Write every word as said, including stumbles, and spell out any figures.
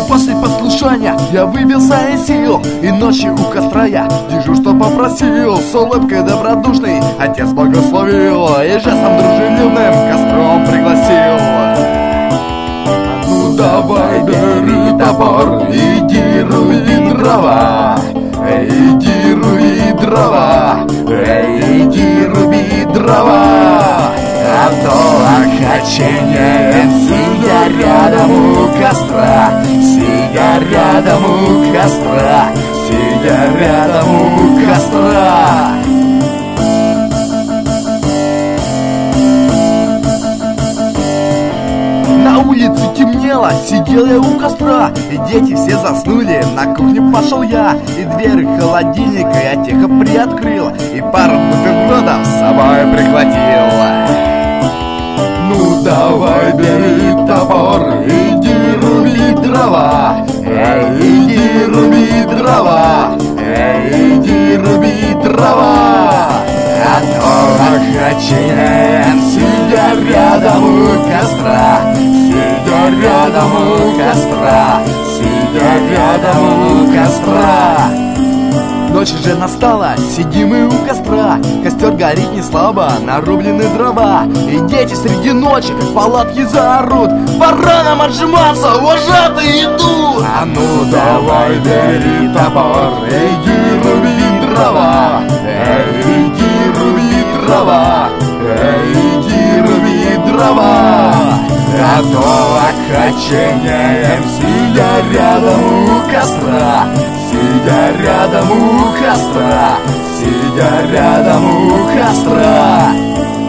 После послушания я выбился из сил, и ночью у костра я дежурство попросил. С улыбкой добродушной отец благословил и жестом дружелюбным костром пригласил. Ну давай, бери топор, иди руби дрова, иди руби дрова, иди руби дрова. А то окоченеем, сидя рядом у костра, сидя рядом у костра, сидя рядом у костра. На улице темнело, сидел я у костра, и дети все заснули, на кухню пошел я, и дверь холодильника я тихо приоткрыл, и пару бутербродов с собой прихватил. Ну давай, бери топор, иди руби дрова, эй, иди руби дрова, эй, иди руби дрова. А то окоченеем, сидя рядом у костра, сидя рядом у костра, сидя рядом у костра. Ночь уже настала, сидим мы у костра, костер горит не слабо, нарублены дрова, и дети среди ночи в палатке заорут: пора нам отжиматься, вожатые идут! А ну давай, бери топор, иди руби дрова, эй, иди руби дрова, эй, иди руби дрова. А то окоченеем, сидя рядом у костра, сидя рядом у костра, сидя рядом у костра.